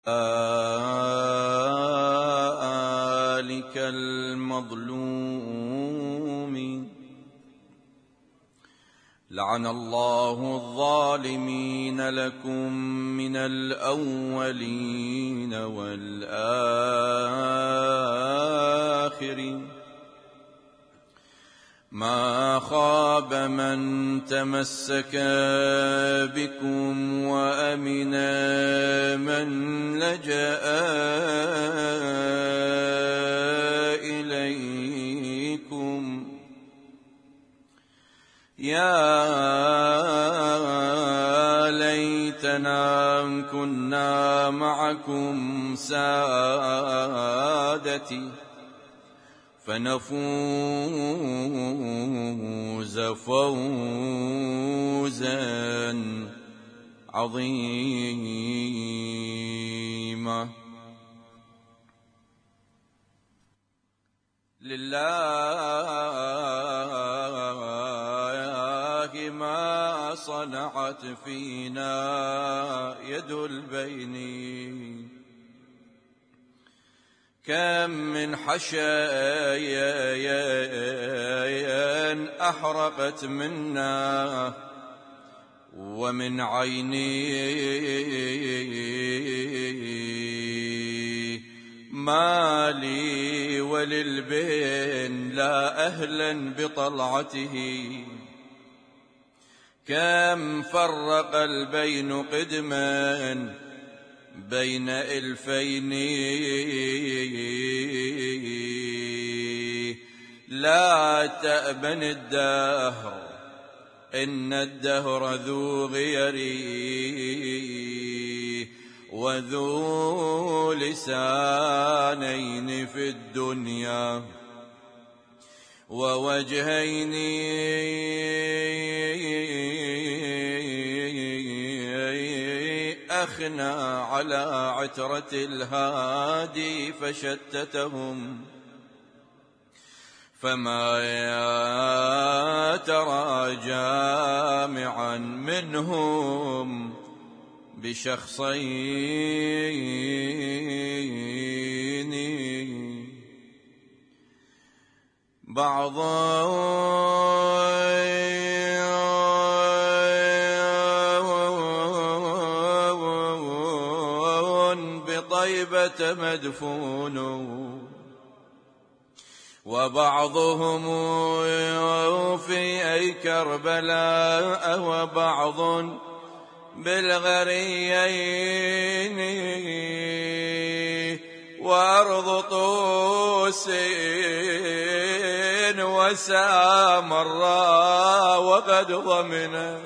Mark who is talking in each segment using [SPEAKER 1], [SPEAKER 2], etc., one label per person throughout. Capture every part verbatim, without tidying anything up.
[SPEAKER 1] آلك المظلوم. لعن الله الظالمين لكم من الأولين والآخرين. ما خاب من تمسك بكم وأمن من لجأ إليكم. يا ليتنا كنا معكم سادتي فنفوز فوزا عظيما. لله ما صنعت فينا يد البين. كم من حشايا أحرقت منا ومن عيني ما لي وللبين لا أهلا بطلعته. كم فرق البين قدما بين ألفين لا تأبن الدهر إن الدهر ذو غيري وذو لسانين في الدنيا ووجهين أخنى على عترة الهادي فشتتهم. فما يا ترى جامعا منهم بشخصين. بعض بطيبة مدفون وبعضهم في أي كربلاء وبعض بالغريين وأرض طوس وسامرا وقد ضمنت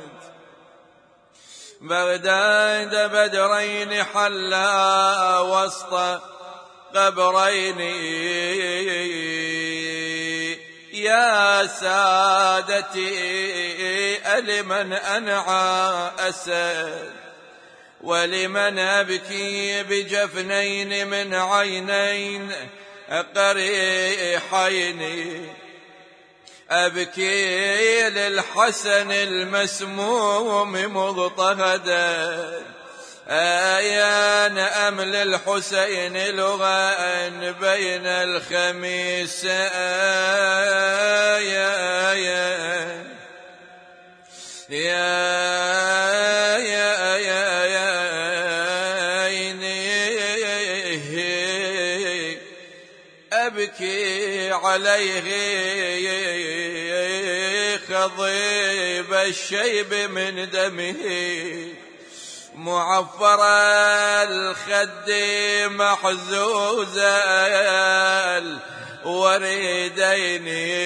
[SPEAKER 1] بغداد بدرين حلا وسط قبرين. يا سادتي ألمن أنعى أسد ولمن أبكي بجفنين من عينين قريحين. أبكي للحسن المسموم مضطهدا آيان أم للحسين لغة بين الخميس آيا يا يا يا يا يا أبكي عليه خضيب الشيب من دمه معفر الخد محزوز الوريدين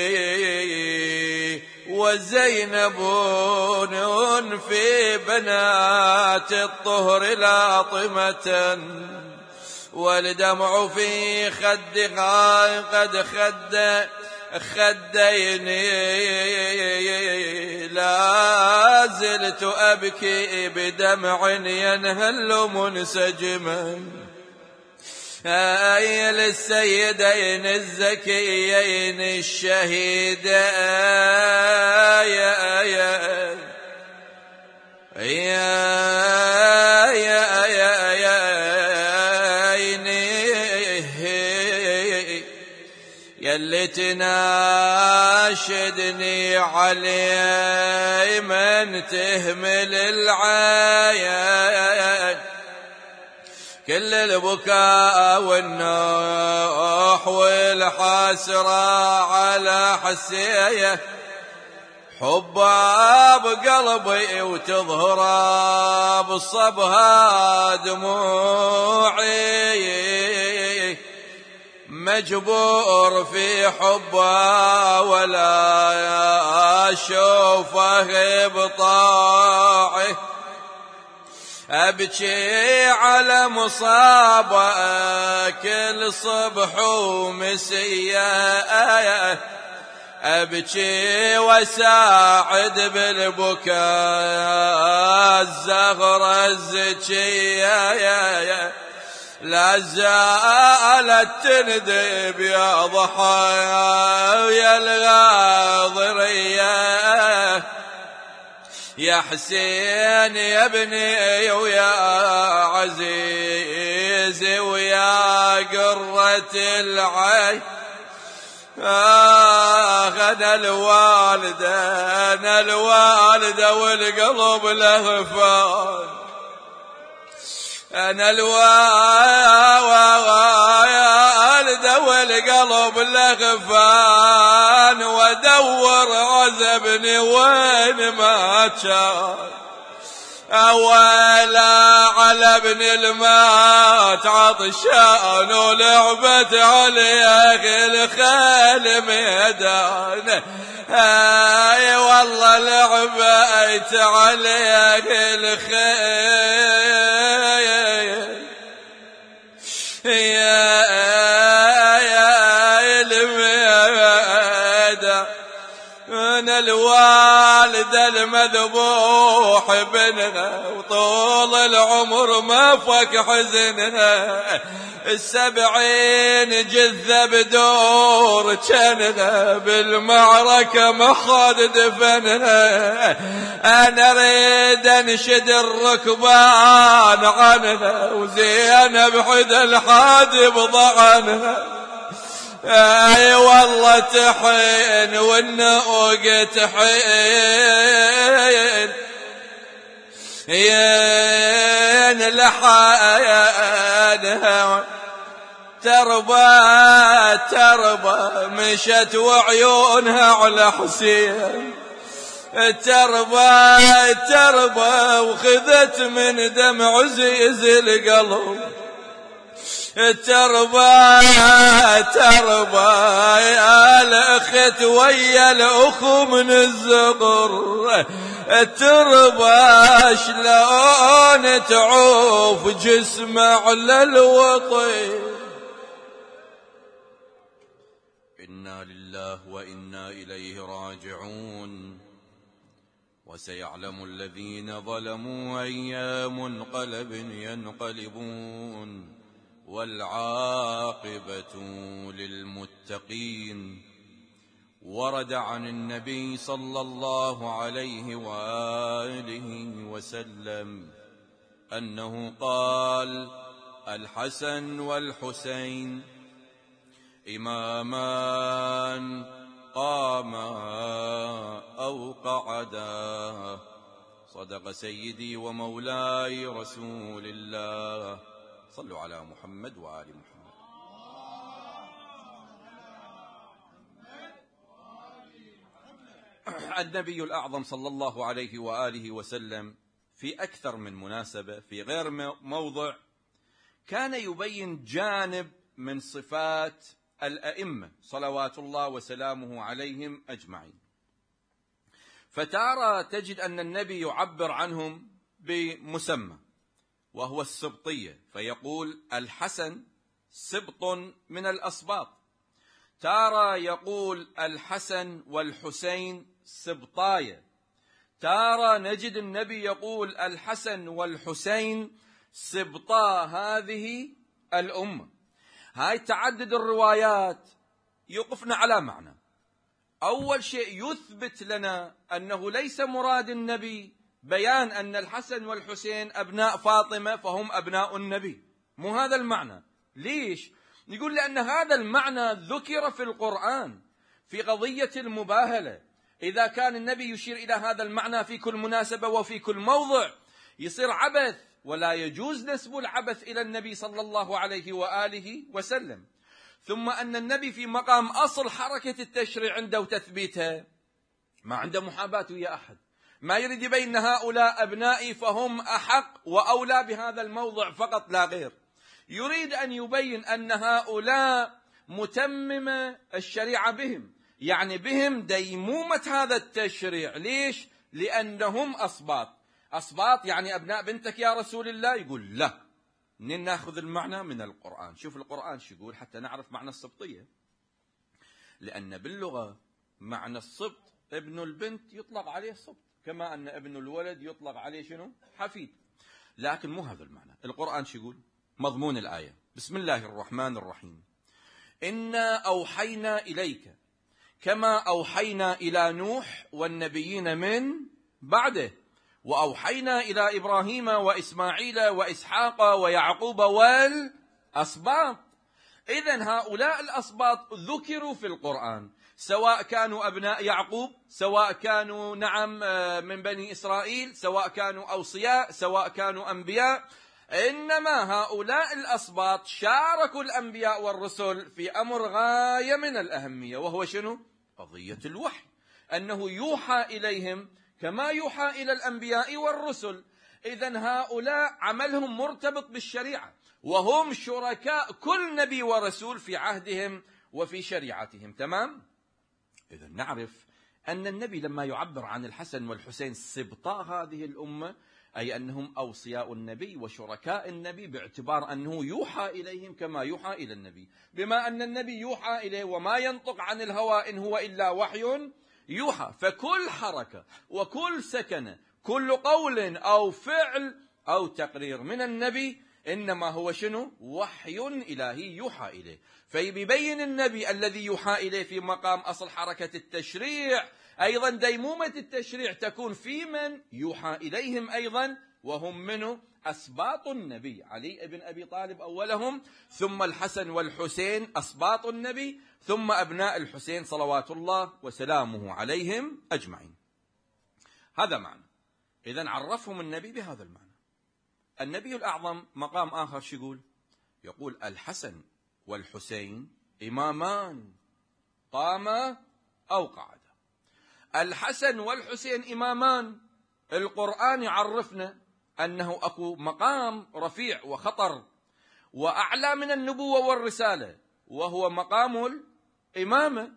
[SPEAKER 1] وزينب في بنات الطهر لاطمة والدمع في خدها قد خد خدين. لا زلت أبكي بدمع ينهل منسجما هاي للسيدين الزكيين الشهيدين يا يا يا يا يا اللي تناشدني عليه من تهمل العين، كل البكاء والنوح والحسرة على حسيه، حبها بقلبي وتظهر بصبها دموعي، مجبور في حبها ولا أشوفه بطاعي، أبكي على مصابة كل صبح ومسية، أبكي وساعد بالبكاء الزغرة الزكية، لا زالت تندب يا ضحايا يا الغاضرية، يا حسين يا ابني ويا عزيزي ويا قرة العين، آه أنا الوالدة أنا الوالدة والقلب لهفان، أنا الوالدة والقلب لهفان، وأدور عذبني وين ما كان، أولا على ابن المات عطشان ولعبت عليه الخيل ميدان، اي والله لعبت عليه الخيل يا الميدان، أنا الوالدة المذبوح بنها وطول العمر ما فك حزنها، السبعين جثة بدور كانها بالمعركة ما خاد دفنها، أنا ريد انشد الركبان عنها وزينب حد الحادب ضعنها، اي والله تحين والنوق تحين، ين لحانها تربى تربى مشت وعيونها على حسين، تربى تربى وخذت من دمع عزيز القلب، تربى تربى يا الأخت ويا الأخو من الزغر، تربى شلون تعوف جسمه على الوطي.
[SPEAKER 2] إنا لله وإنا إليه راجعون، وسيعلم الذين ظلموا أي منقلب ينقلبون، والعاقبة للمتقين. ورد عن النبي صلى الله عليه وآله وسلم أنه قال: الحسن والحسين إمامان قاما أو قعدا، صدق سيدي ومولاي رسول الله. صلوا على محمد وآل محمد. النبي الأعظم صلى الله عليه وآله وسلم في أكثر من مناسبة في غير موضع كان يبين جانب من صفات الأئمة صلوات الله وسلامه عليهم أجمعين. فتارى تجد أن النبي يعبر عنهم بمسمى وهو السبطية، فيقول الحسن سبط من الأسباط. تارى يقول الحسن والحسين سبطايا. تارى نجد النبي يقول الحسن والحسين سبطا هذه الأمة. هاي تعدد الروايات يوقفنا على معنى. أول شيء يثبت لنا أنه ليس مراد النبي بيان أن الحسن والحسين أبناء فاطمة فهم أبناء النبي، مو هذا المعنى. ليش؟ يقول لأن هذا المعنى ذكر في القرآن في قضية المباهلة. إذا كان النبي يشير إلى هذا المعنى في كل مناسبة وفي كل موضع يصير عبث، ولا يجوز نسب العبث إلى النبي صلى الله عليه وآله وسلم. ثم أن النبي في مقام أصل حركة التشريع عنده وتثبيتها، ما عنده محاباة ويا أحد، ما يريد يبين هؤلاء أبنائي فهم أحق وأولى بهذا الموضع فقط لا غير، يريد أن يبين أن هؤلاء متممة الشريعة بهم، يعني بهم ديمومة هذا التشريع. ليش؟ لأنهم أصباط. أصباط يعني أبناء بنتك يا رسول الله. يقول لا، منين ناخذ المعنى؟ من القرآن. شوف القرآن شو يقول حتى نعرف معنى السبطية. لأن باللغة معنى السبط ابن البنت يطلق عليه سبط، كما أن ابن الولد يطلق عليه شنو؟ حفيد. لكن مو هذا المعنى. القرآن شو يقول؟ مضمون الآية: بسم الله الرحمن الرحيم، إنا أوحينا إليك كما أوحينا إلى نوح والنبيين من بعده، وأوحينا إلى إبراهيم وإسماعيل وإسحاق ويعقوب والأسباط. إذن هؤلاء الأسباط ذكروا في القرآن، سواء كانوا أبناء يعقوب، سواء كانوا نعم من بني إسرائيل، سواء كانوا أوصياء، سواء كانوا أنبياء. إنما هؤلاء الأسباط شاركوا الأنبياء والرسل في أمر غاية من الأهمية، وهو شنو؟ قضية الوحي، أنه يوحى إليهم كما يوحى إلى الأنبياء والرسل. إذن هؤلاء عملهم مرتبط بالشريعة، وهم شركاء كل نبي ورسول في عهدهم وفي شريعتهم. تمام؟ إذن نعرف أن النبي لما يعبر عن الحسن والحسين سبطاء هذه الأمة، أي أنهم أوصياء النبي وشركاء النبي، باعتبار أنه يوحى إليهم كما يوحى إلى النبي. بما أن النبي يوحى إليه وما ينطق عن الهوى إن هو إلا وحي يوحى، فكل حركة وكل سكنة، كل قول أو فعل أو تقرير من النبي إنما هو شنو؟ وحي إلهي يوحى إليه. فيبين النبي الذي يوحى إليه في مقام أصل حركة التشريع، أيضا ديمومة التشريع تكون في من يوحى إليهم أيضا، وهم منه أسباط النبي، علي بن أبي طالب أولهم، ثم الحسن والحسين أسباط النبي، ثم أبناء الحسين صلوات الله وسلامه عليهم أجمعين. هذا معنى. إذن عرفهم النبي بهذا المعنى. النبي الأعظم مقام آخر شو يقول؟ يقول الحسن والحسين إمامان قاما أو قعدا. الحسن والحسين إمامان، القرآن يعرفنا أنه أكو مقام رفيع وخطر وأعلى من النبوة والرسالة، وهو مقام الإمامة.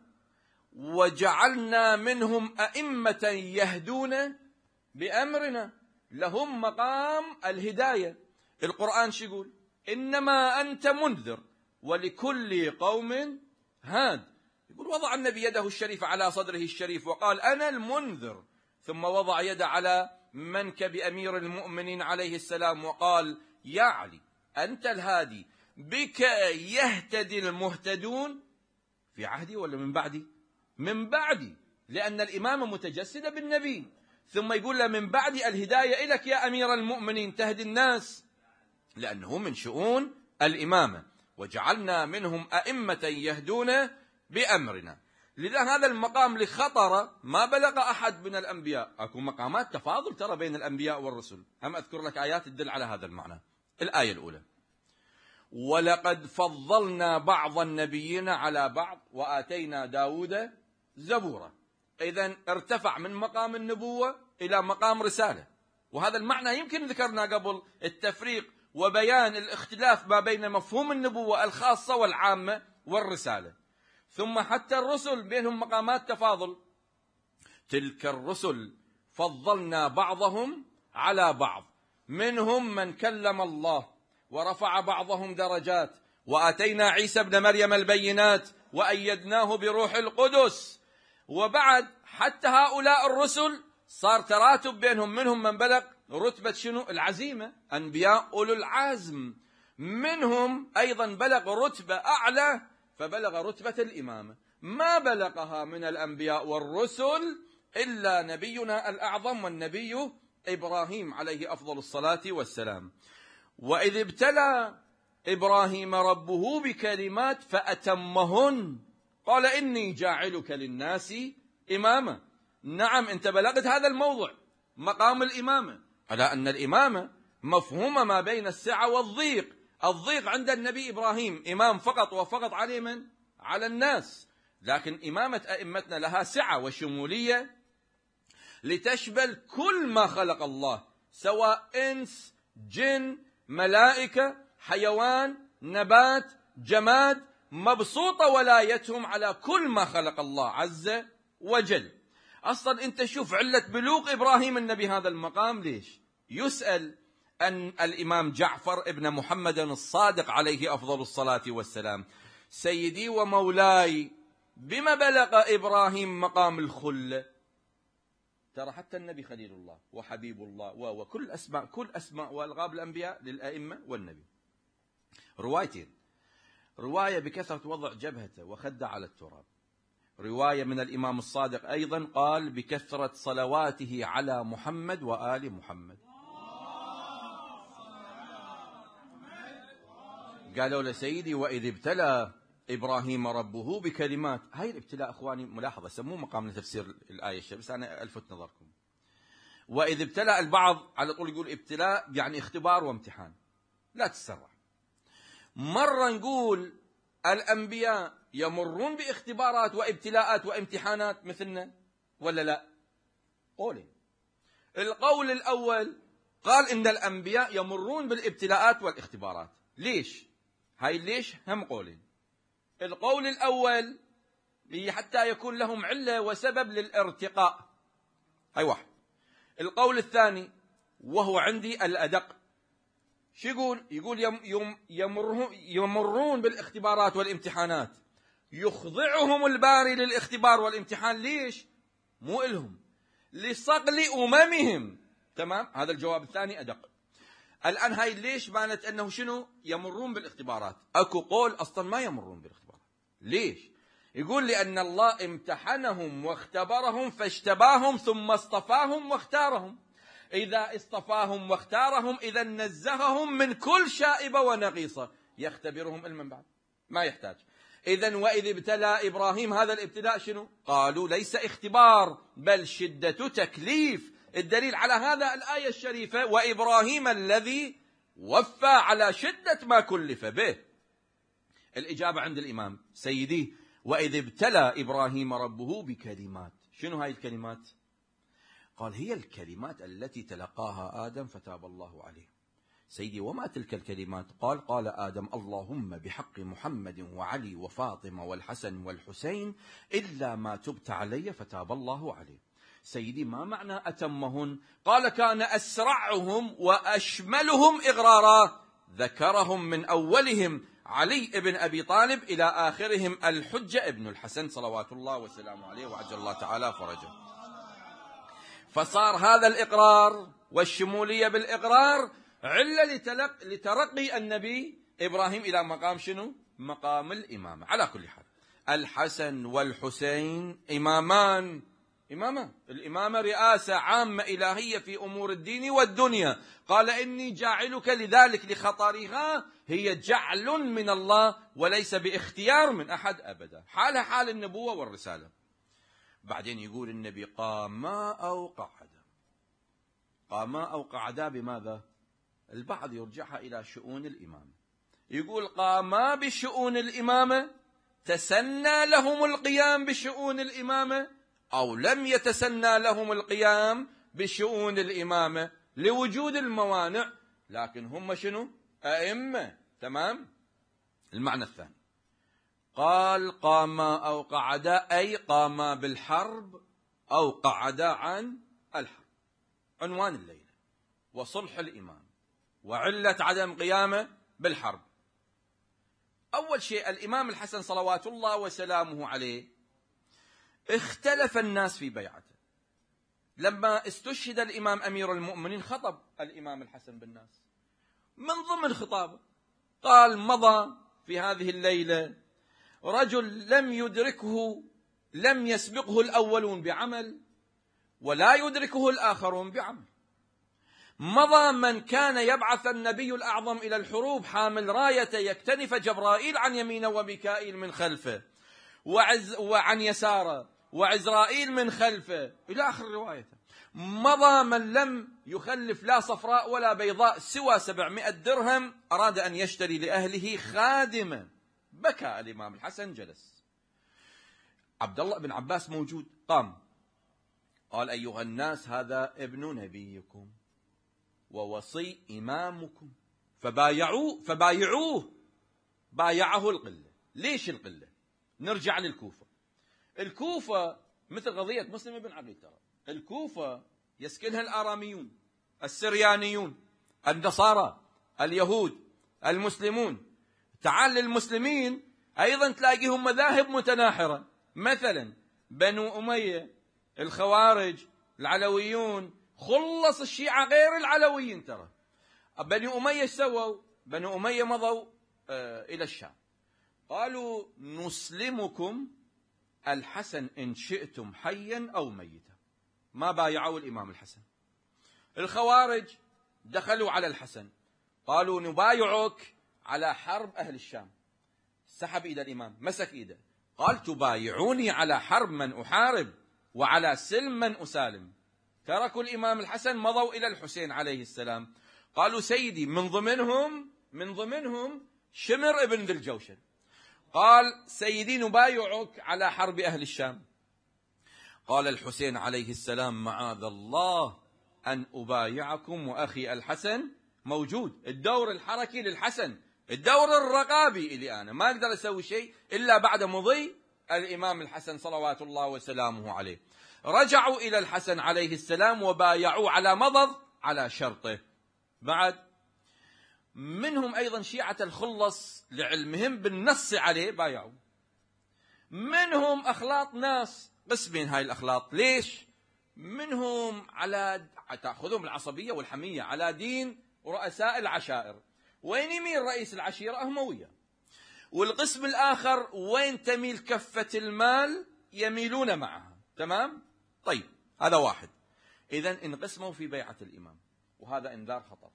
[SPEAKER 2] وجعلنا منهم أئمة يهدون بأمرنا، لهم مقام الهداية. القرآن شو يقول؟ إنما أنت منذر ولكل قوم هاد. يقول وضع النبي يده الشريفة على صدره الشريف وقال أنا المنذر، ثم وضع يده على منكب أمير المؤمنين عليه السلام وقال يا علي أنت الهادي، بك يهتدي المهتدون. في عهدي ولا من بعدي؟ من بعدي، لأن الإمامة متجسدة بالنبي. ثم يقول له من بعد الهداية إليك يا أمير المؤمنين تهدي الناس، لأنه من شؤون الإمامة. وجعلنا منهم أئمة يهدون بأمرنا. لذا هذا المقام لخطر ما بلغ أحد من الأنبياء. أكو مقامات تفاضل ترى بين الأنبياء والرسل. هم أذكر لك آيات تدل على هذا المعنى. الآية الأولى: ولقد فضلنا بعض النبيين على بعض وآتينا داود زبورا. إذن ارتفع من مقام النبوة إلى مقام رسالة. وهذا المعنى يمكن ذكرنا قبل، التفريق وبيان الاختلاف ما بين مفهوم النبوة الخاصة والعامة والرسالة. ثم حتى الرسل بينهم مقامات تفاضل. تلك الرسل فضلنا بعضهم على بعض، منهم من كلم الله ورفع بعضهم درجات، وآتينا عيسى ابن مريم البينات وأيدناه بروح القدس. وبعد حتى هؤلاء الرسل صار تراتب بينهم، منهم من بلغ رتبة شنو؟ العزيمة، أنبياء أولو العزم. منهم أيضا بلغ رتبة أعلى فبلغ رتبة الإمامة، ما بلغها من الأنبياء والرسل إلا نبينا الأعظم والنبي إبراهيم عليه أفضل الصلاة والسلام. وإذ ابتلى إبراهيم ربه بكلمات فأتمهن قال إني جاعلك للناس إماما. نعم أنت بلغت هذا الموضع مقام الإمامة، على أن الإمامة مفهومة ما بين السعة والضيق. الضيق عند النبي إبراهيم إمام فقط وفقط على من؟ على الناس، لكن إمامة أئمتنا لها سعة وشمولية لتشمل كل ما خلق الله، سواء إنس، جن، ملائكة، حيوان، نبات، جماد، مبسوطة ولايتهم على كل ما خلق الله عز وجل. أصلا أنت شوف علة بلوغ إبراهيم النبي هذا المقام ليش؟ يسأل أن الإمام جعفر ابن محمد الصادق عليه أفضل الصلاة والسلام: سيدي ومولاي بما بلغ إبراهيم مقام الخلة؟ ترى حتى النبي خليل الله وحبيب الله وكل أسماء كل أسماء وألقاب الأنبياء للأئمة والنبي. روايتين: رواية بكثرة وضع جبهته وخده على التراب، رواية من الإمام الصادق أيضا قال بكثرة صلواته على محمد وآل محمد. قالوا لسيدي وإذ ابتلى إبراهيم ربه بكلمات. هاي الابتلاء أخواني ملاحظة سموه مقام لتفسير الآية الشريفة، بس أنا ألفت نظركم. وإذ ابتلى البعض على طول يقول ابتلاء يعني اختبار وامتحان، لا تسرع. مرة نقول الأنبياء يمرون باختبارات وابتلاءات وامتحانات مثلنا ولا لا؟ قولين. القول الأول قال إن الأنبياء يمرون بالابتلاءات والاختبارات. ليش؟ هاي ليش هم قولين. القول الأول حتى يكون لهم علة وسبب للارتقاء، هاي واحد. القول الثاني وهو عندي الأدق، شو يقول؟ يقول يم يم يمرون, يمرون بالاختبارات والامتحانات، يخضعهم الباري للاختبار والامتحان. ليش؟ مو إلهم، لصقل أممهم. تمام، هذا الجواب الثاني أدق. الآن هاي ليش بانت أنه شنو؟ يمرون بالاختبارات. أكو قول أصلا ما يمرون بالاختبارات. ليش؟ يقول لأن الله امتحنهم واختبرهم فاجتباهم ثم اصطفاهم واختارهم. إذا اصطفاهم واختارهم إذا نزههم من كل شائبة ونقيصة، يختبرهم علما بعد ما يحتاج. إذن وإذ ابتلى إبراهيم، هذا الابتلاء شنو؟ قالوا ليس اختبار بل شدة تكليف. الدليل على هذا الآية الشريفة: وإبراهيم الذي وفى على شدة ما كلف به. الإجابة عند الإمام: سيدي وإذ ابتلى إبراهيم ربه بكلمات. شنو هاي الكلمات؟ قال هي الكلمات التي تلقاها آدم فتاب الله عليه. سيدي وما تلك الكلمات؟ قال قال آدم: اللهم بحق محمد وعلي وفاطمة والحسن والحسين إلا ما تبت علي فتاب الله عليه. سيدي ما معنى أتمهن؟ قال كان أسرعهم وأشملهم إغرارا، ذكرهم من أولهم علي ابن أبي طالب إلى آخرهم الحجة ابن الحسن صلوات الله وسلامه عليه وعجل الله تعالى فرجه. فصار هذا الإقرار والشمولية بالإقرار علة لترقي النبي إبراهيم إلى مقام شنو؟ مقام الإمامة. على كل حال الحسن والحسين إمامان، إمامة. الإمامة رئاسة عامة إلهية في أمور الدين والدنيا. قال إني جاعلك لذلك لخطرها، هي جعل من الله وليس باختيار من أحد أبدا، حالها حال النبوة والرسالة. بعدين يقول النبي قاما أو قعدا. قاما أو قعدا بماذا؟ البعض يرجعها إلى شؤون الإمامة، يقول قاما بشؤون الإمامة، تسنى لهم القيام بشؤون الإمامة، أو لم يتسنى لهم القيام بشؤون الإمامة لوجود الموانع، لكن هم شنو؟ أئمة. تمام. المعنى الثاني قال قاما أو قعدا، أي قاما بالحرب أو قعدا عن الحرب. عنوان الليلة وصلح الإمام وعلة عدم قيامه بالحرب. أول شيء الإمام الحسن صلوات الله وسلامه عليه اختلف الناس في بيعته. لما استشهد الإمام أمير المؤمنين خطب الإمام الحسن بالناس، من ضمن خطابه قال: مضى في هذه الليلة رجل لم يدركه لم يسبقه الأولون بعمل ولا يدركه الآخرون بعمل. مضى من كان يبعث النبي الأعظم إلى الحروب حامل راية يكتنف جبرائيل عن يمينه وميكائيل من خلفه وعز وعن يساره وعزرائيل من خلفه إلى آخر روايته. مضى من لم يخلف لا صفراء ولا بيضاء سوى سبعمائة درهم، أراد أن يشتري لأهله خادمة. بكى الإمام الحسن، جلس. عبد الله بن عباس موجود، قام قال: أيها الناس، هذا ابن نبيكم ووصي إمامكم، فبايعوه فبايعوه. بايعه القلة. ليش القلة؟ نرجع للكوفة. الكوفة مثل قضية مسلم بن عقيل، ترى الكوفة يسكنها الآراميون، السريانيون، النصارى، اليهود، المسلمون. تعال للمسلمين أيضا تلاقيهم مذاهب متناحرة، مثلا بنو أمية، الخوارج، العلويون. خلص الشيعة غير العلويين. ترى بني أمية سووا بنو أمية مضوا آه إلى الشام، قالوا: نسلمكم الحسن إن شئتم حيا أو ميتا. ما بايعوا الإمام الحسن. الخوارج دخلوا على الحسن، قالوا: نبايعك على حرب أهل الشام. سحب إيد الإمام، مسك إيده، قال: تبايعوني على حرب من أحارب وعلى سلم من أسالم. تركوا الإمام الحسن، مضوا إلى الحسين عليه السلام، قالوا: سيدي، من ضمنهم من ضمنهم شمر ابن ذي الجوشن، قال: سيدي نبايعك على حرب أهل الشام. قال الحسين عليه السلام: معاذ الله أن أبايعكم وأخي الحسن موجود. الدور الحركي للحسن، الدور الرقابي إلي أنا، ما أقدر أسوي شيء إلا بعد مضي الإمام الحسن صلوات الله وسلامه عليه. رجعوا إلى الحسن عليه السلام وبايعوا على مضض على شرطه. بعد منهم أيضا شيعة الخلص لعلمهم بالنص عليه بايعوا. منهم أخلاط ناس، قسمين هاي الأخلاط. ليش؟ منهم على تأخذهم العصبية والحمية على دين رؤساء العشائر، وين يميل رئيس العشيرة أموية. والقسم الآخر وين تميل كفة المال يميلون معها. تمام؟ طيب، هذا واحد. إذن انقسموا في بيعة الإمام، وهذا انذار خطر.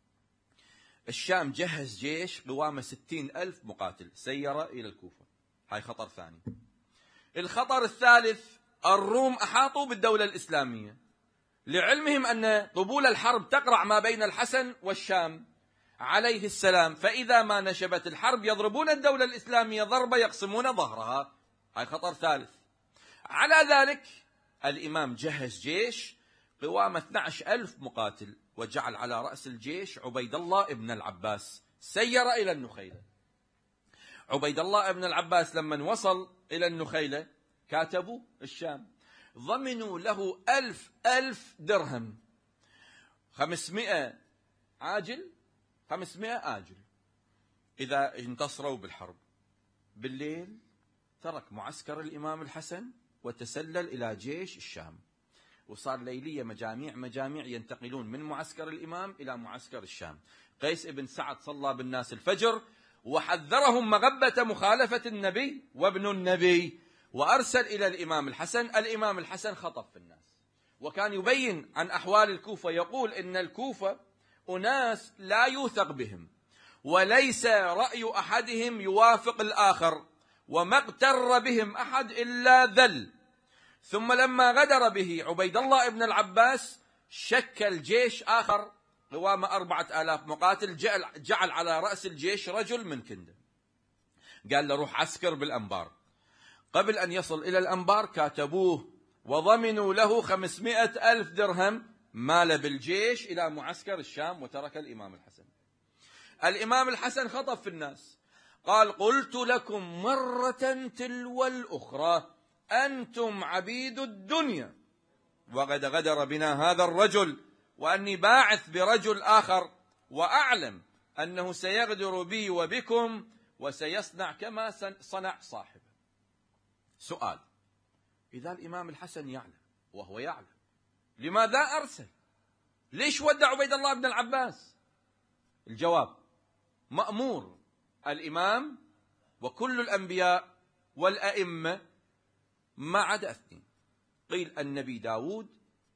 [SPEAKER 2] الشام جهز جيش قوامه ستين ألف مقاتل، سير إلى الكوفة. هاي خطر ثاني. الخطر الثالث: الروم أحاطوا بالدولة الإسلامية، لعلمهم أن طبول الحرب تقرع ما بين الحسن والشام عليه السلام، فإذا ما نشبت الحرب يضربون الدولة الإسلامية ضربة يقسمون ظهرها. هاي خطر ثالث. على ذلك الإمام جهز جيش قوامه اثني عشر ألف مقاتل، وجعل على رأس الجيش عبيد الله ابن العباس، سير إلى النخيلة. عبيد الله ابن العباس لما وصل إلى النخيلة كاتبوا الشام، ضمنوا له ألف ألف درهم، خمسمائة عاجل خمسمائة آجل إذا انتصروا بالحرب. بالليل ترك معسكر الإمام الحسن وتسلل إلى جيش الشام، وصار ليلية مجاميع مجاميع ينتقلون من معسكر الإمام إلى معسكر الشام. قيس بن سعد صلى بالناس الفجر وحذرهم مغبة مخالفة النبي وابن النبي، وأرسل إلى الإمام الحسن. الإمام الحسن خطب في الناس، وكان يبين عن أحوال الكوفة، يقول إن الكوفة أناس لا يوثق بهم، وليس رأي أحدهم يوافق الآخر، وما اغتر بهم أحد إلا ذل. ثم لما غدر به عبيد الله ابن العباس شكل جيش آخر قوامه أربعة آلاف مقاتل، جعل, جعل على رأس الجيش رجل من كنده، قال له: روح عسكر بالأنبار. قبل أن يصل إلى الأنبار كاتبوه وضمنوا له خمسمائة ألف درهم، مال بالجيش إلى معسكر الشام وترك الإمام الحسن. الإمام الحسن خطب في الناس، قال: قلت لكم مرة تلو الأخرى أنتم عبيد الدنيا، وقد غدر بنا هذا الرجل، وأني باعث برجل آخر، وأعلم أنه سيغدر بي وبكم وسيصنع كما صنع صاحبه. سؤال: إذا الإمام الحسن يعلم وهو يعلم، لماذا أرسل؟ ليش ودع عبيد الله بن العباس؟ الجواب: مأمور الإمام وكل الأنبياء والأئمة ما عدا اثنين. قيل النبي داود،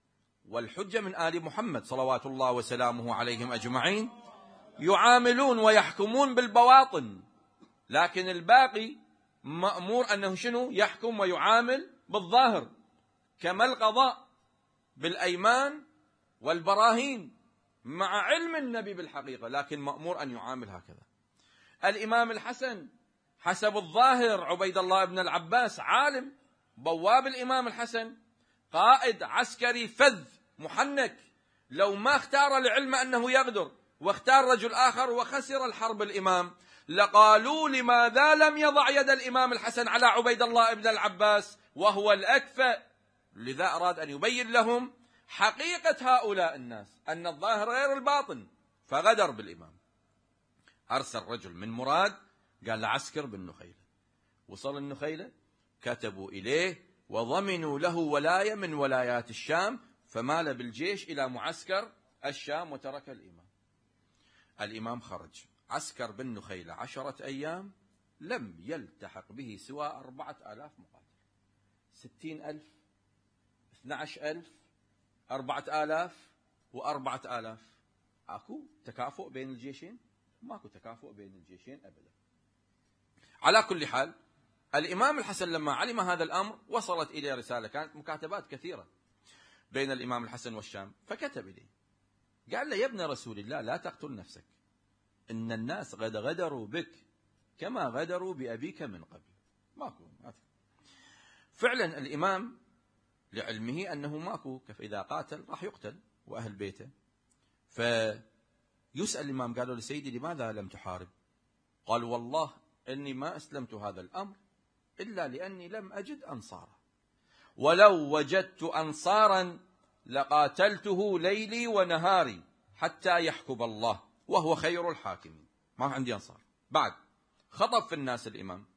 [SPEAKER 2] والحجة من آل محمد صلوات الله وسلامه عليهم أجمعين يعاملون ويحكمون بالبواطن، لكن الباقي مأمور أنه شنو؟ يحكم ويعامل بالظاهر، كما القضاء بالأيمان والبراهين مع علم النبي بالحقيقة، لكن مأمور أن يعامل هكذا. الإمام الحسن حسب الظاهر عبيد الله بن العباس عالم، بواب الإمام الحسن قائد عسكري فذ محنك، لو ما اختار العلم أنه يغدر واختار رجل آخر وخسر الحرب الإمام، لقالوا لماذا لم يضع يد الإمام الحسن على عبيد الله بن العباس وهو الأكفأ. لذا أراد أن يبين لهم حقيقة هؤلاء الناس، أن الظاهر غير الباطن، فغدر بالإمام. أرسل رجل من مراد قال لعسكر بالنخيلة، وصل النخيلة كتبوا إليه وضمنوا له ولاية من ولايات الشام، فمال بالجيش إلى معسكر الشام وترك الإمام. الإمام خرج، عسكر بالنخيلة عشرة أيام لم يلتحق به سوى أربعة آلاف مقاتل. ستين ألف، اثنى عشر ألف، أربعة آلاف وأربعة آلاف. أكو تكافؤ بين الجيشين؟ ماكو تكافؤ بين الجيشين أبدا. على كل حال، الإمام الحسن لما علم هذا الأمر وصلت إليه رسالة، كانت مكاتبات كثيرة بين الإمام الحسن والشام، فكتب إليه قال له: يا ابن رسول الله، لا تقتل نفسك، إن الناس قد غدروا بك كما غدروا بأبيك من قبل. ماكو فعلا الإمام لعلمه أنه ماكو كيف إذا قاتل راح يقتل وأهل بيته، فيسأل الإمام قالوا لسيدي لماذا لم تحارب؟ قال: والله إني ما أسلمت هذا الأمر إلا لأني لم أجد أنصارا، ولو وجدت أنصارا لقاتلته ليلي ونهاري حتى يحكم الله وهو خير الحاكمين. ما عندي أنصار. بعد خطب في الناس الإمام،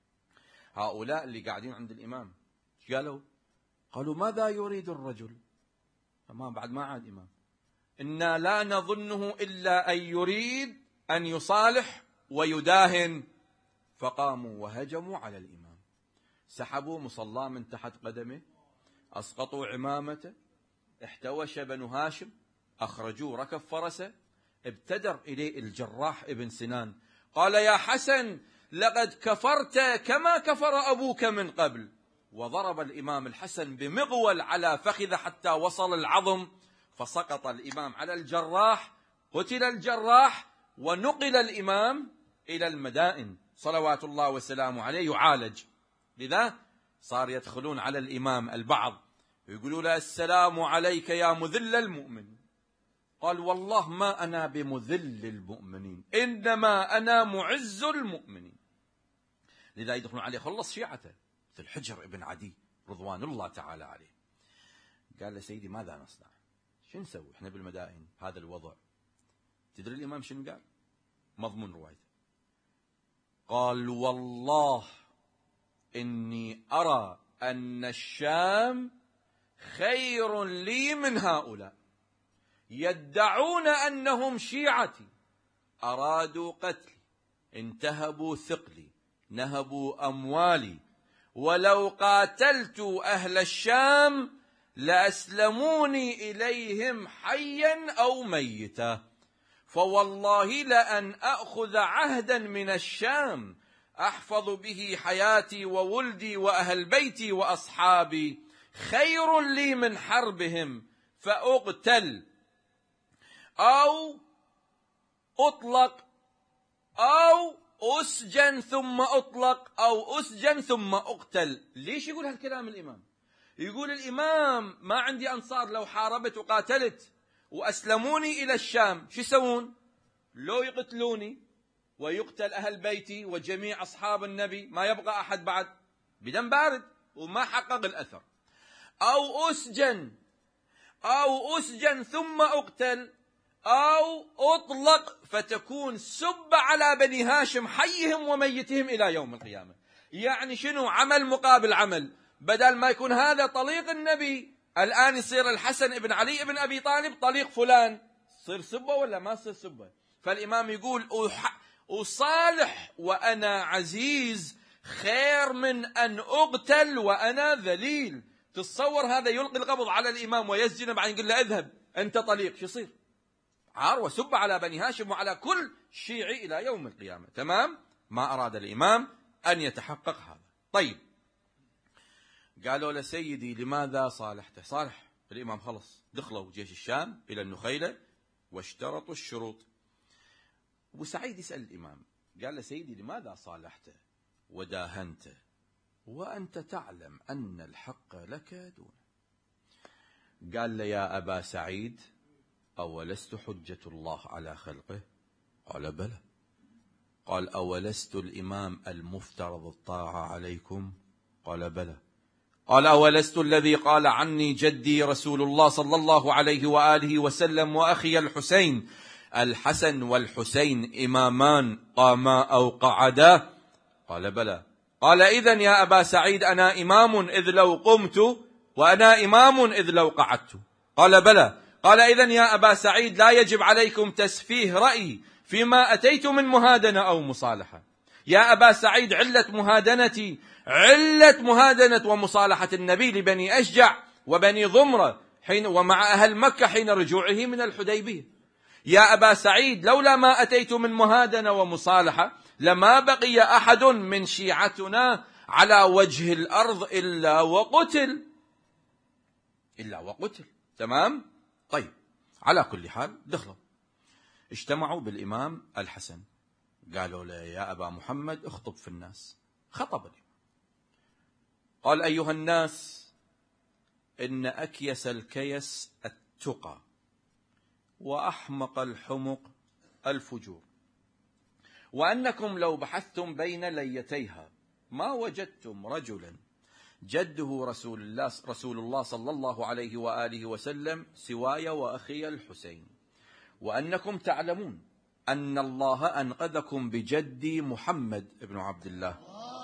[SPEAKER 2] هؤلاء اللي قاعدين عند الإمام قالوا قالوا ماذا يريد الرجل؟ ما بعد ما عاد إمام، إنا لا نظنه إلا أن يريد أن يصالح ويداهن. فقاموا وهجموا على الإمام، سحبوا مصلاه من تحت قدمه، أسقطوا عمامته، احتوش بنو هاشم، أخرجوه ركب فرسه، ابتدر إليه الجراح ابن سنان، قال: يا حسن، لقد كفرت كما كفر أبوك من قبل. وضرب الإمام الحسن بمغول على فخذه حتى وصل العظم، فسقط الإمام على الجراح، قتل الجراح، ونقل الإمام إلى المدائن صلوات الله وسلامه عليه يعالج. لذا صار يدخلون على الإمام البعض ويقولوا له: السلام عليك يا مذل المؤمن. قال: والله ما أنا بمذل المؤمنين، إنما أنا معز المؤمنين. لذا يدخلون عليه، خلص شيعته مثل حجر ابن عدي رضوان الله تعالى عليه. قال له: سيدي ماذا نصنع؟ شو نسوي احنا بالمدائن هذا الوضع؟ تدري الإمام شنو قال؟ مضمون روايته، قال: والله إني أرى أن الشام خير لي من هؤلاء، يدعون أنهم شيعتي، أرادوا قتلي، انتهبوا ثقلي، نهبوا أموالي، ولو قاتلت أهل الشام لأسلموني إليهم حيا أو ميتا، فوالله لأن أخذ عهدا من الشام أحفظ به حياتي وولدي وأهل بيتي وأصحابي خير لي من حربهم، فأقتل أو أطلق أو أسجن ثم أطلق أو أسجن ثم أقتل. ليش يقول هالكلام الإمام؟ يقول الإمام ما عندي أنصار، لو حاربت وقاتلت وأسلموني إلى الشام شو يسوون؟ لو يقتلوني ويقتل أهل بيتي وجميع أصحاب النبي، ما يبقى أحد بعد، بدم بارد وما حقق الأثر. أو أسجن أو أسجن ثم أقتل أو أطلق، فتكون سب على بني هاشم حيهم وميتهم إلى يوم القيامة. يعني شنو؟ عمل مقابل عمل، بدل ما يكون هذا طليق النبي الآن يصير الحسن ابن علي ابن أبي طالب طليق فلان، صير سبه ولا ما صير سبه؟ فالإمام يقول أصالح وأنا عزيز خير من أن أقتل وأنا ذليل، تتصور هذا يلقي القبض على الإمام ويسجن، بعدين يقول له اذهب أنت طليق، شو يصير؟ عار وسب على بني هاشم وعلى كل شيعي إلى يوم القيامة. تمام؟ ما أراد الإمام أن يتحقق هذا. طيب، قالوا له سيدي لماذا صالحته؟ صالح الإمام، خلص دخلوا جيش الشام إلى النخيلة واشترطوا الشروط. وسعيد يسأل الإمام، قال له سيدي لماذا صالحته وداهنته وأنت تعلم أن الحق لك دونه؟ قال له يا أبا سعيد أولست حجة الله على خلقه؟ قال بلى. قال أولست الإمام المفترض الطاعة عليكم؟ قال بلى. قال أولست الذي قال عني جدي رسول الله صلى الله عليه وآله وسلم وأخي الحسين الحسن والحسين إمامان قاما أو قعدا؟ قال بلى. قال إذن يا أبا سعيد أنا إمام إذ لو قمت وأنا إمام إذ لو قعدت؟ قال بلى. قال إذن يا أبا سعيد لا يجب عليكم تسفيه رأيي فيما أتيت من مهادنة أو مصالحة. يا أبا سعيد علة مهادنتي علة مهادنة ومصالحة النبي لبني أشجع وبني ضمرة حين ومع أهل مكة حين رجوعه من الحديبية. يا أبا سعيد لولا ما أتيت من مهادنة ومصالحة لما بقي أحد من شيعتنا على وجه الأرض إلا وقتل إلا وقتل. تمام؟ طيب، على كل حال دخلوا اجتمعوا بالإمام الحسن، قالوا له يا أبا محمد اخطب في الناس. خطب لي قال أيها الناس إن أكيس الكيس التقى وأحمق الحمق الفجور، وأنكم لو بحثتم بين ليتيها ما وجدتم رجلا جده رسول الله رسول الله صلى الله عليه وآله وسلم سواي وأخي الحسين، وأنكم تعلمون أن الله أنقذكم بجدي محمد بن عبد الله،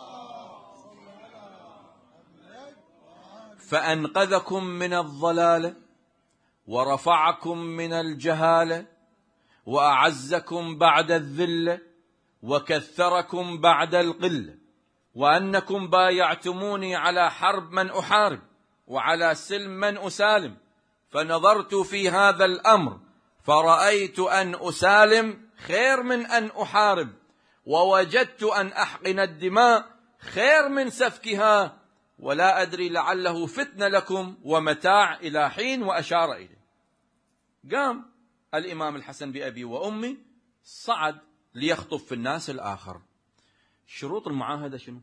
[SPEAKER 2] فأنقذكم من الضلال ورفعكم من الجهالة وأعزكم بعد الذلة وكثركم بعد القلة، وأنكم بايعتموني على حرب من أحارب وعلى سلم من أسالم، فنظرت في هذا الأمر فرأيت أن أسالم خير من أن أحارب، ووجدت أن أحقن الدماء خير من سفكها، ولا أدري لعله فتنة لكم ومتاع إلى حين، وأشار إليه. قام الإمام الحسن بأبي وأمي صعد ليخطب في الناس الآخر. شروط المعاهدة شنو؟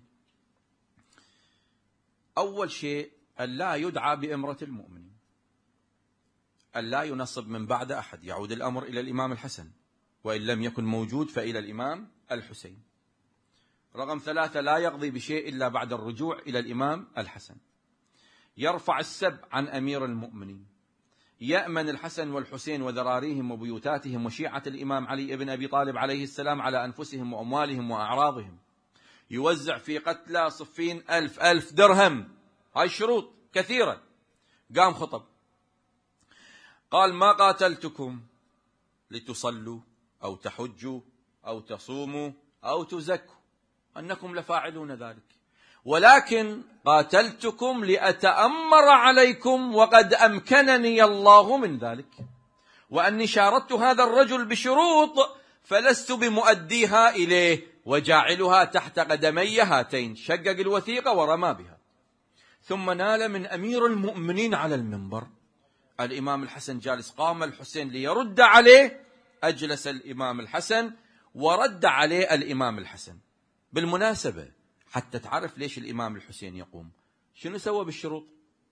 [SPEAKER 2] أول شيء أن لا يدعى بإمرة المؤمنين، أن لا ينصب من بعد أحد، يعود الأمر إلى الإمام الحسن، وإن لم يكن موجود فإلى الإمام الحسين. رقم ثلاثة لا يقضي بشيء إلا بعد الرجوع إلى الإمام الحسن. يرفع السب عن أمير المؤمنين، يأمن الحسن والحسين وذراريهم وبيوتاتهم وشيعة الإمام علي بن أبي طالب عليه السلام على أنفسهم وأموالهم وأعراضهم، يوزع في قتلى صفين ألف ألف درهم. هاي الشروط كثيرة. قام خطب قال ما قاتلتكم لتصلوا أو تحجوا أو تصوموا أو تزكوا، أنكم لفاعلون ذلك، ولكن قاتلتكم لأتأمر عليكم وقد أمكنني الله من ذلك، وأني شاردت هذا الرجل بشروط فلست بمؤديها إليه وجاعلها تحت قدمي هاتين. شقق الوثيقة ورمى بها، ثم نال من أمير المؤمنين على المنبر. الإمام الحسن جالس، قام الحسين ليرد عليه، أجلس الإمام الحسن ورد عليه الإمام الحسن. بالمناسبة حتى تعرف ليش الإمام الحسين يقوم، شنو سوى بالشروط؟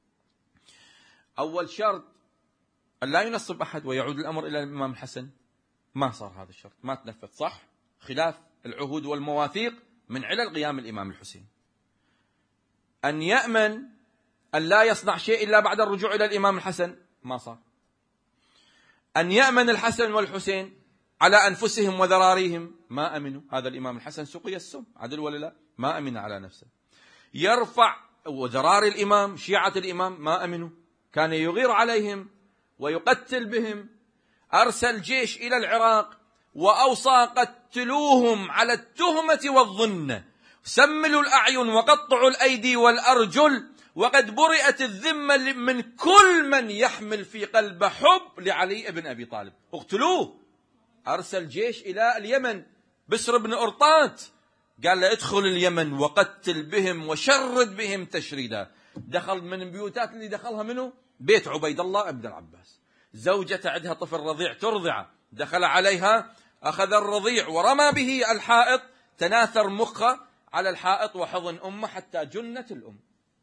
[SPEAKER 2] أول شرط أن لا ينصب أحد ويعود الأمر إلى الإمام الحسن، ما صار هذا الشرط، ما تنفذ، صح؟ خلاف العهود والمواثيق من علل قيام الإمام الحسين. أن يأمن أن لا يصنع شيء إلا بعد الرجوع إلى الإمام الحسن، ما صار. أن يأمن الحسن والحسين على أنفسهم وذراريهم، ما أمنوا. هذا الإمام الحسن سقي السم، عدل ولا لا؟ ما أمن على نفسه. يرفع وذرار الإمام شيعة الإمام، ما أمنوا، كان يغير عليهم ويقتل بهم. أرسل جيش إلى العراق وأوصى قتلوهم على التهمة والظنة، سملوا الأعين وقطعوا الأيدي والأرجل وقد برئت الذمة من كل من يحمل في قلبه حب لعلي بن أبي طالب. اقتلوه. أرسل جيش إلى اليمن، بسر بن أرطات، قال له ادخل اليمن وقتل بهم وشرد بهم تشريدا. دخل من البيوتات اللي دخلها منه بيت عبيد الله بن العباس، زوجته عندها طفل رضيع ترضع، دخل عليها أخذ الرضيع ورمى به الحائط، تناثر مخه على الحائط وحضن أمه حتى جنت الأم.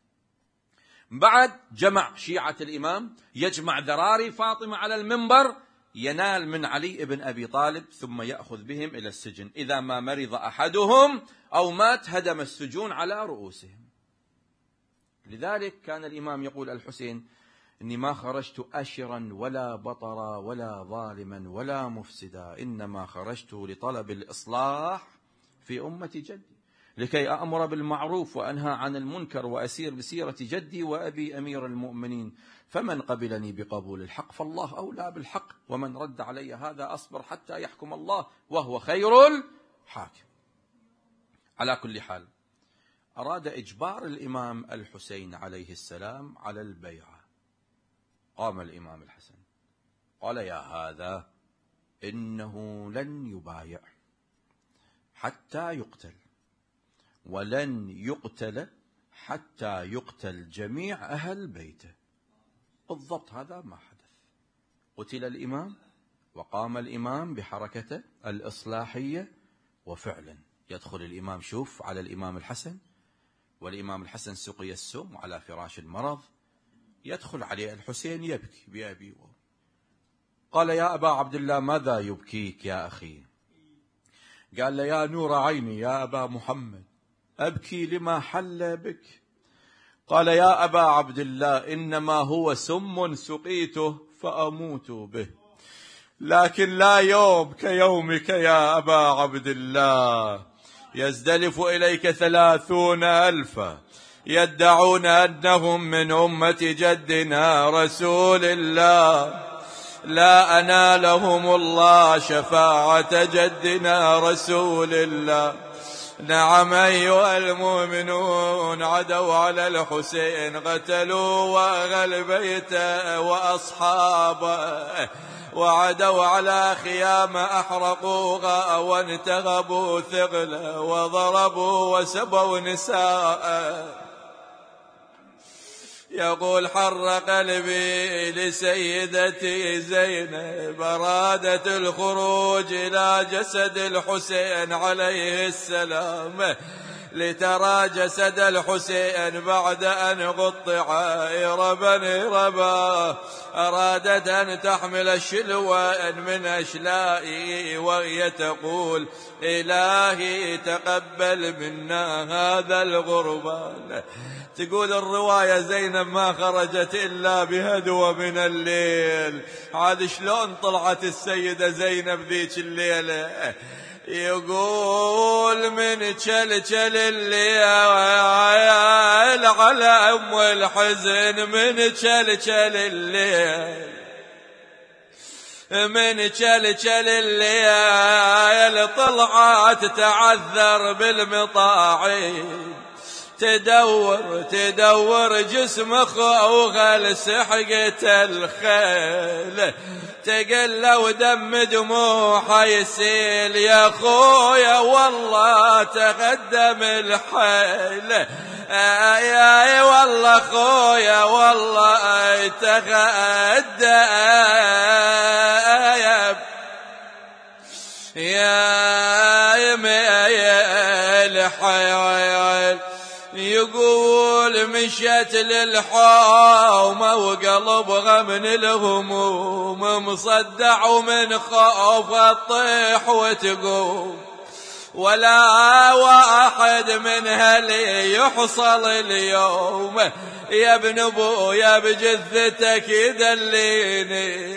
[SPEAKER 2] بعد جمع شيعة الإمام، يجمع ذراري فاطمة على المنبر، ينال من علي بن أبي طالب ثم يأخذ بهم إلى السجن. إذا ما مرض أحدهم أو مات هدم السجون على رؤوسهم. لذلك كان الإمام يقول الحسين: إني ما خرجت أشرا ولا بطرا ولا ظالما ولا مفسدا، إنما خرجت لطلب الإصلاح في أمة جدي، لكي أأمر بالمعروف وأنهى عن المنكر وأسير بسيرة جدي وأبي أمير المؤمنين، فمن قبلني بقبول الحق فالله أولى بالحق، ومن رد علي هذا أصبر حتى يحكم الله وهو خير الحاكم. على كل حال، أراد إجبار الإمام الحسين عليه السلام على البيعة. قام الإمام الحسن قال: يا هذا إنه لن يبايع حتى يقتل، ولن يقتل حتى يقتل جميع أهل بيته. بالضبط هذا ما حدث. قتل الإمام وقام الإمام بحركته الإصلاحية، وفعلا يدخل الإمام، شوف، على الإمام الحسن، والإمام الحسن سقي السم على فراش المرض، يدخل عليه الحسين يبكي بأبي. قال: يا أبا عبد الله ماذا يبكيك يا أخي؟ قال له: يا نور عيني يا أبا محمد، أبكي لما حل بك. قال: يا أبا عبد الله إنما هو سم سقيته فأموت به، لكن لا يوم كيومك يا أبا عبد الله. يزدلف إليك ثلاثون ألفا يدعون أنهم من أمة جدنا رسول الله، لا أنالهم الله شفاعة جدنا رسول الله. نعم أيها المؤمنون، عدوا على الحسين، قتلوا وأهل بيته وأصحابه، وعدوا على خيامة أحرقوها وانتغبوا ثغله وضربوا وسبوا نساءه. يقول: حر قلبي لسيدتي زينب، أرادت الخروج إلى جسد الحسين عليه السلام لترى جسد الحسين بعد أن قطع إربا إربا. أرادت أن تحمل شلوا من أشلائي وهي تقول: إلهي تقبل منا هذا الغربان. تقول الرواية زينب ما خرجت إلا بهدوة من الليل. عاد شلون طلعت السيدة زينب ذيك الليلة؟ يقول: من تشلشل الليل على أم الحزن، من تشلشل الليل، من تشلشل الليل طلعت تعذر بالمطاعين، تدور تدور جسم خوها لسحقة الخيل، تقل ودم دموعها يسيل. يا خويا والله تقدم الحيل، يا والله خويا والله تقدم يا الحيل. يقول: مشيت للحومة وقلبها من الهموم مصدع ومن خوف تطيح وتقوم، ولا واحد من هلي يحصل اليوم. يا ابن ابويا بجثتك يدليني،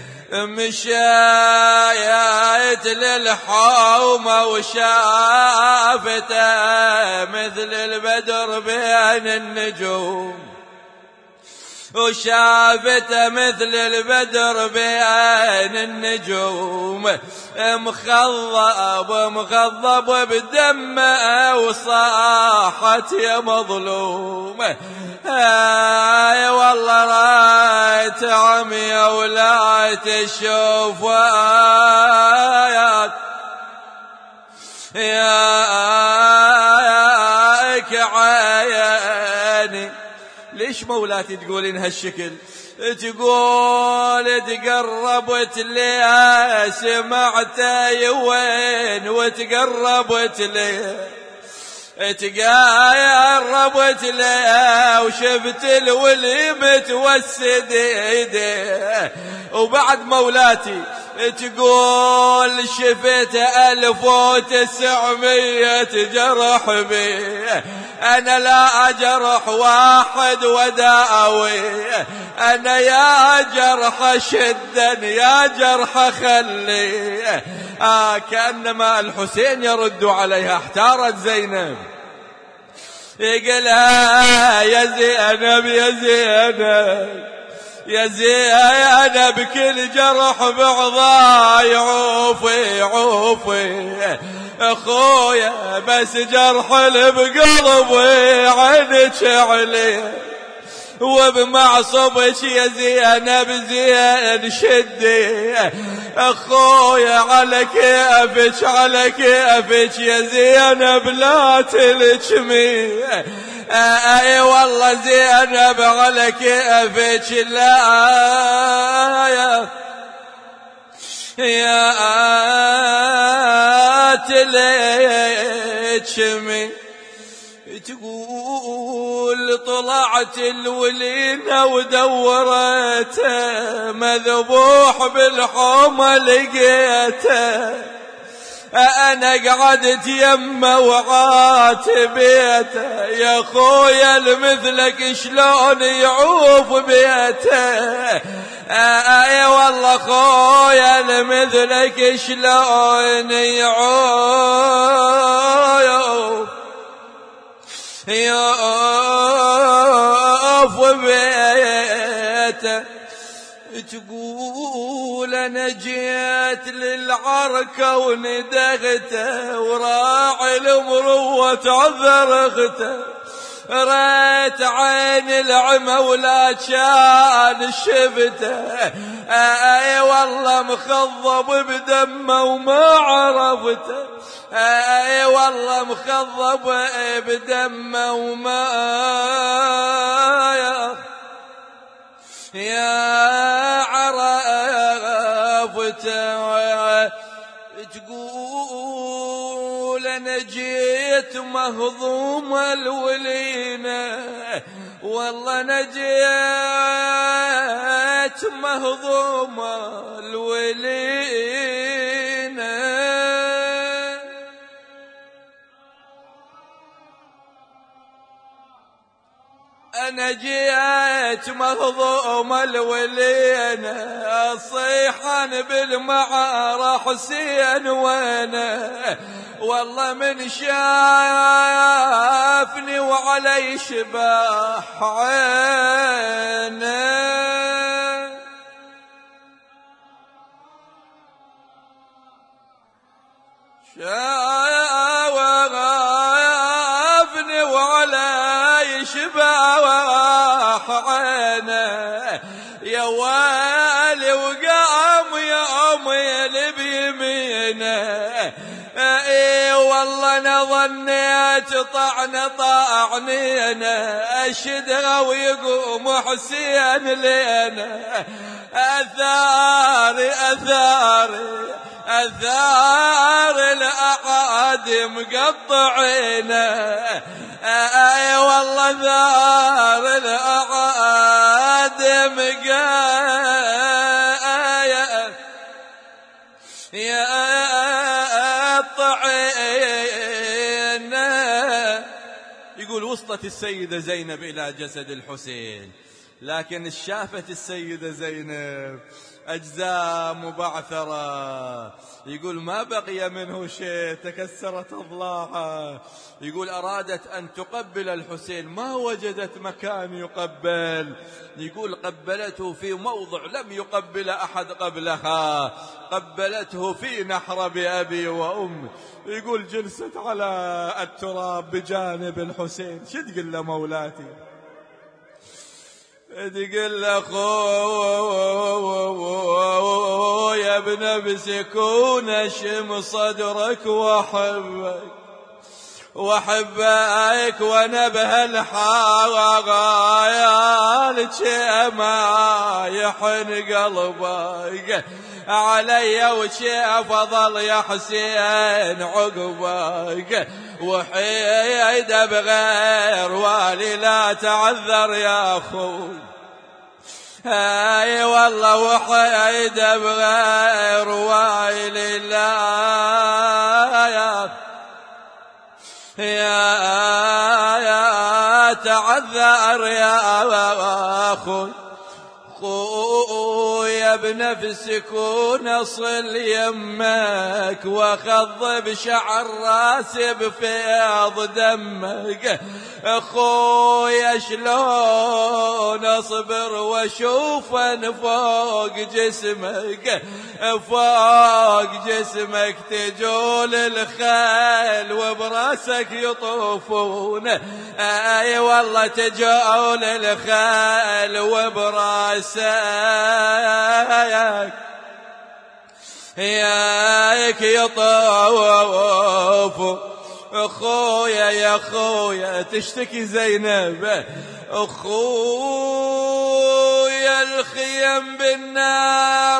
[SPEAKER 2] مشايت للحومة وشافته مثل البدر بين النجوم.
[SPEAKER 1] وشافته مثل البدر بين النجوم، مخضب مخضب بدمه وصاحت يا مظلوم. اي والله رايت عمي ولا تشوف وياك ياك عيني. ليش مولاتي تقولين هالشكل؟ تقول تقربت لي سمعتي وين وتقربت لي، تقربت لي وشفت الولي متوسد ايديه. وبعد مولاتي تقول شفت ألف وتسعمية جرح بي، أنا لا أجرح واحد وداوي، أنا يا جرح شدا يا جرح خلي. آه كأنما الحسين يرد عليها. احتارت زينب يقولها يا زينب يا زينب يا زينب كل جرح بعضاي عوفي عوفي اخويا، بس جرح اللي بقلبي عينك عليه وبمعصبك يا زينب زين شدي اخويا على كيفك على كيفك يا زينب لا تلجمي. اي والله زينب على كيفك لا يا يا تلجمي. تقول طلعت الولينة ودورته مذبوح بالحومة لقيته، أنا قعدت يمه وعاتبيته يا خويا المثلك شلون يعوف بيته. اي والله خويا المثلك شلون يعوف يعوف بيته. تقول أنا جيت للعركة وندغته وراعي المروة تعذر اخته، ريت عين العمى ولا كان شفته. اي والله مخضب بدمه وما عرفته، اي والله مخضب بدمه وما يا عرفته. تقول أنا جيت مهضوم الولينة، والله أنا جيت مهضوم الولينة. أنا جيت مهضوم الولينة صيحا بالمعارة حسين وانا، والله من شافني وعلي شباح عينه. شافني وعلي شباح عينه يا والي وقام يا امي بيمينه. اي والله انا ظنيت طعن طعنينا اشدها ويقوم حسين لينا. اثاري اثاري اثار الاعادي مقطعينا. اي والله ثار الاعادي مقطعينا يا طعينا. يقول وصلت السيدة زينب إلى جسد الحسين، لكن شافت السيدة زينب أجزاء مبعثرة. يقول ما بقي منه شيء، تكسرت أضلاعه. يقول أرادت أن تقبل الحسين ما وجدت مكان يقبل. يقول قبلته في موضع لم يقبل أحد قبلها، قبلته في نحر بأبي وأمي. يقول جلست على التراب بجانب الحسين. شو تقول له مولاتي؟ تقول له خويا بنفسك ونشم صدرك واحبك واحبك وانا بهالحال ما يحن قلبك علي وشي فضل يا حسين عقبك وحيد بغير والي لا تعذر يا اخوي. اي والله وحيد بغير والي لا يا يا, يا تعذر يا اخوي. خويا بنفسك ونصل يمك وخضب شعر راسي بفيض دمك. خويا شلون اصبر واشوفن فوق جسمك فوق جسمك تجول الخيل وبراسك يطوفون. اي والله تجول الخيل وبراسك ياك يطوف. اخويا يا اخويا تشتكي زينب. اخويا الخيم بالنار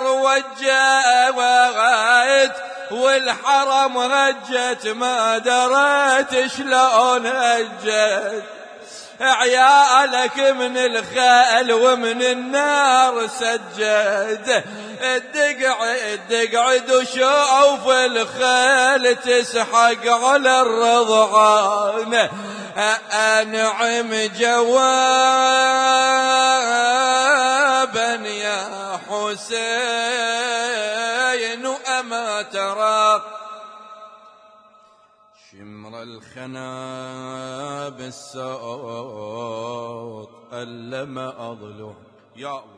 [SPEAKER 1] وجهت والحرم هجت ما دريت شلون هجت. عيالك من الخيل ومن النار سجد. الدقعد دقعد وشوف الخيل تسحق على الرضعان. أنعم جوابا يا حسين أما ترى شمر الخنا بالصوت ألم أضلع. يا الله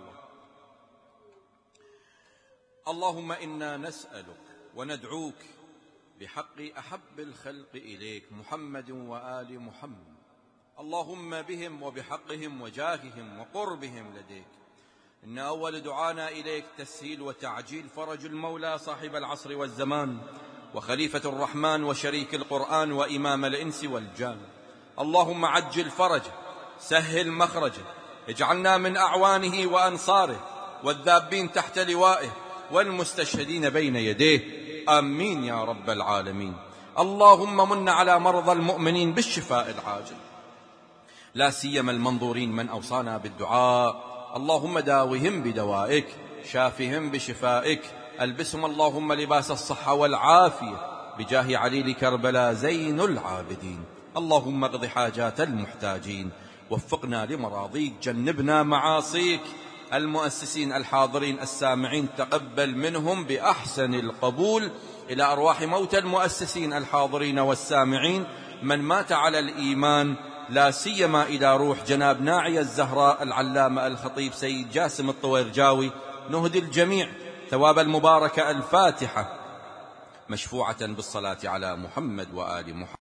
[SPEAKER 1] اللهم إنا نسألك وندعوك بحق أحب الخلق إليك محمد وآل محمد، اللهم بهم وبحقهم وجاههم وقربهم لديك. إن أول دعانا إليك تسهيل وتعجيل فرج المولى صاحب العصر والزمان وخليفة الرحمن وشريك القرآن وإمام الإنس والجان. اللهم عجل فرجه، سهل مخرجه، اجعلنا من أعوانه وأنصاره والذابين تحت لوائه والمستشهدين بين يديه، آمين يا رب العالمين. اللهم من على مرضى المؤمنين بالشفاء العاجل، لا سيما المنظورين من أوصانا بالدعاء. اللهم داوهم بدوائك، شافهم بشفائك، ألبسهم اللهم لباس الصحة والعافية بجاه عليل كربلاء زين العابدين. اللهم اقض حاجات المحتاجين، وفقنا لمراضيك، جنبنا معاصيك. المؤسسين الحاضرين السامعين تقبل منهم بأحسن القبول. إلى أرواح موتى المؤسسين الحاضرين والسامعين من مات على الإيمان، لا سيما إلى روح جناب ناعية الزهراء العلامة الخطيب سيد جاسم الطويرجاوي، نهدي الجميع ثواب المباركة الفاتحة مشفوعة بالصلاة على محمد وآل محمد.